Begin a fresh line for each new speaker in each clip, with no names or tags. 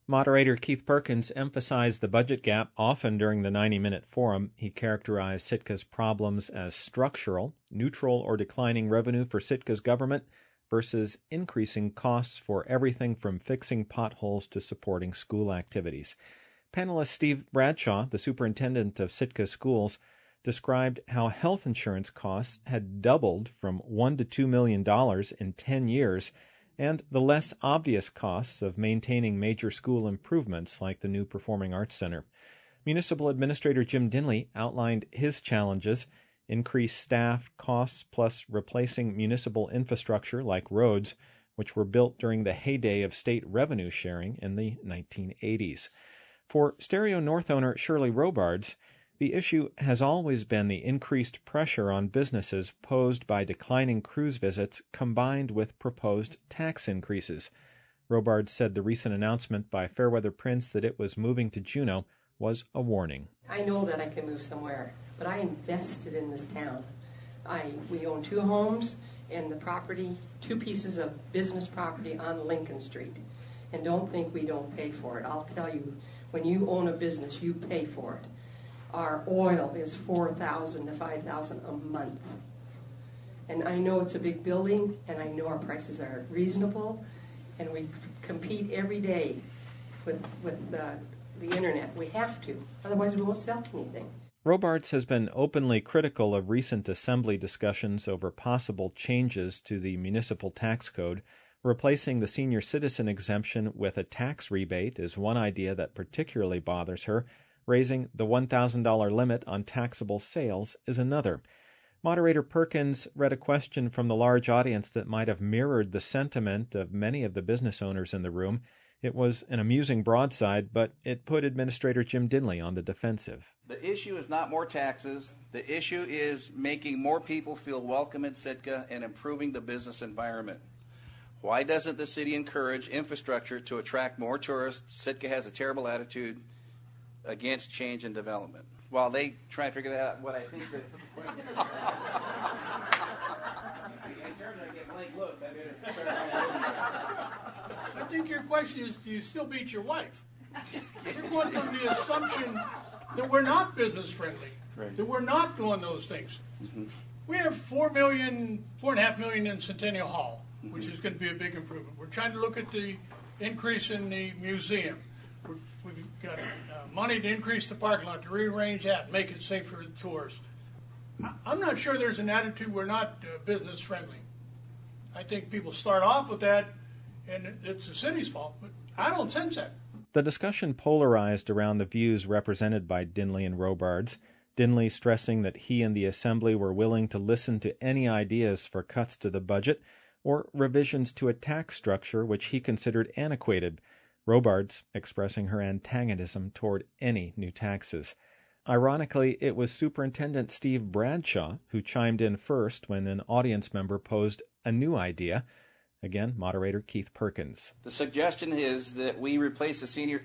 Moderator Keith Perkins emphasized the budget gap often during the 90-minute forum. He characterized Sitka's problems as structural, neutral or declining revenue for Sitka's government versus increasing costs for everything from fixing potholes to supporting school activities. Panelist Steve Bradshaw, the superintendent of Sitka schools, described how health insurance costs had doubled from $1 to $2 million in 10 years, and the less obvious costs of maintaining major school improvements like the new Performing Arts Center. Municipal Administrator Jim Dinley outlined his challenges: increased staff costs plus replacing municipal infrastructure like roads, which were built during the heyday of state revenue sharing in the 1980s. For Stereo North owner Shirley Robards, the issue has always been the increased pressure on businesses posed by declining cruise visits combined with proposed tax increases. Robards said the recent announcement by Fairweather Prince that it was moving to Juneau was a warning.
I know that I can move somewhere, but I invested in this town. We own 2 homes and the property, 2 pieces of business property on Lincoln Street. And don't think we don't pay for it. I'll tell you, when you own a business, you pay for it. Our oil is $4,000 to $5,000 a month. And I know it's a big building, and I know our prices are reasonable, and we compete every day with the internet. We have to, otherwise we won't sell anything.
Robards has been openly critical of recent assembly discussions over possible changes to the municipal tax code. Replacing the senior citizen exemption with a tax rebate is one idea that particularly bothers her. Raising the $1,000 limit on taxable sales is another. Moderator Perkins read a question from the large audience that might have mirrored the sentiment of many of the business owners in the room. It was an amusing broadside, but it put Administrator Jim Dinley on the defensive.
The issue is not more taxes. The issue is making more people feel welcome in Sitka and improving the business environment. Why doesn't the city encourage infrastructure to attract more tourists? Sitka has a terrible attitude against change and development. While they try to figure that out, what I think that...
I think your question is, do you still beat your wife? You're going from the assumption that we're not business friendly, right, that we're not doing those things. Mm-hmm. We have $4.5 million in Centennial Hall, which is going to be a big improvement. We're trying to look at the increase in the museum. We've got money to increase the parking lot, to rearrange that, and make it safe for the tourists. I'm not sure there's an attitude we're not business friendly. I think people start off with that, and it's the city's fault, but I don't sense that.
The discussion polarized around the views represented by Dinley and Robards. Dinley stressing that he and the Assembly were willing to listen to any ideas for cuts to the budget or revisions to a tax structure which he considered antiquated. Robards expressing her antagonism toward any new taxes. Ironically, it was Superintendent Steve Bradshaw who chimed in first when an audience member posed a new idea. Again, moderator Keith Perkins.
The suggestion is that we replace the senior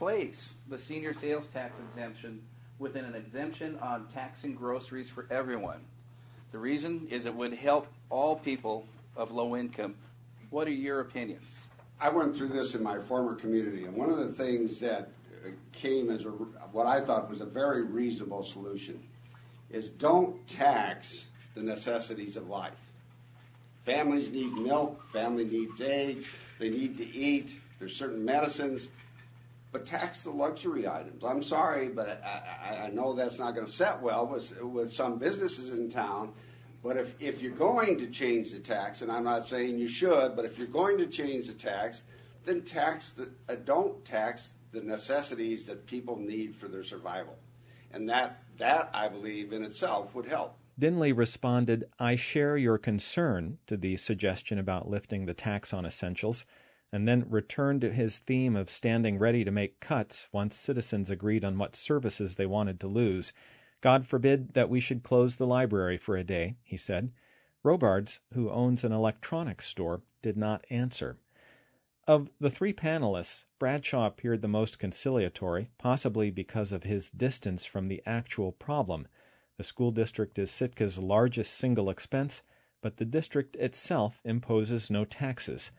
sales tax exemption with an exemption on taxing groceries for everyone. The reason is it would help all people of low income. What are your opinions?
I went through this in my former community, and one of the things that came as what I thought was a very reasonable solution is don't tax the necessities of life. Families need milk, family needs eggs, they need to eat, there's certain medicines, but tax the luxury items. I'm sorry, but I know that's not going to set well with some businesses in town. But if you're going to change the tax, and I'm not saying you should, but if you're going to change the tax, then don't tax the necessities that people need for their survival. And that I believe in itself would help.
Dinley responded, "I share your concern," to the suggestion about lifting the tax on essentials, and then returned to his theme of standing ready to make cuts once citizens agreed on what services they wanted to lose. "God forbid that we should close the library for a day," he said. Robards, who owns an electronics store, did not answer. Of the 3 panelists, Bradshaw appeared the most conciliatory, possibly because of his distance from the actual problem. The school district is Sitka's largest single expense, but the district itself imposes no taxes.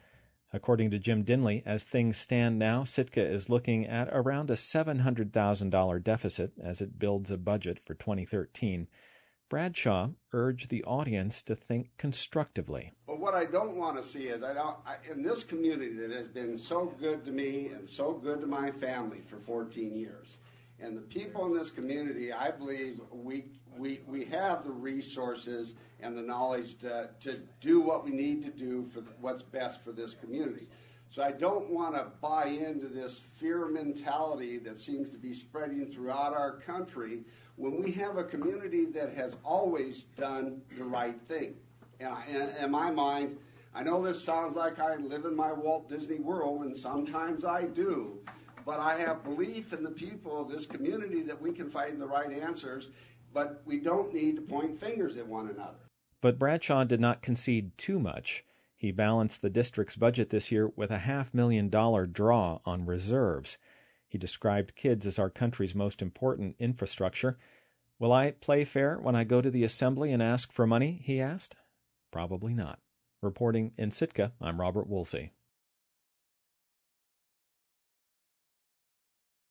According to Jim Dinley, as things stand now, Sitka is looking at around a $700,000 deficit as it builds a budget for 2013. Bradshaw urged the audience to think constructively.
But what I don't want to see is, in this community that has been so good to me and so good to my family for 14 years, and the people in this community, I believe we have the resources and the knowledge to do what we need to do for what's best for this community. So I don't want to buy into this fear mentality that seems to be spreading throughout our country when we have a community that has always done the right thing. And in my mind, I know this sounds like I live in my Walt Disney World, and sometimes I do, but I have belief in the people of this community that we can find the right answers, but we don't need to point fingers at one another.
But Bradshaw did not concede too much. He balanced the district's budget this year with a $500,000 draw on reserves. He described kids as our country's most important infrastructure. Will I play fair when I go to the assembly and ask for money, he asked. Probably not. Reporting in Sitka, I'm Robert Woolsey.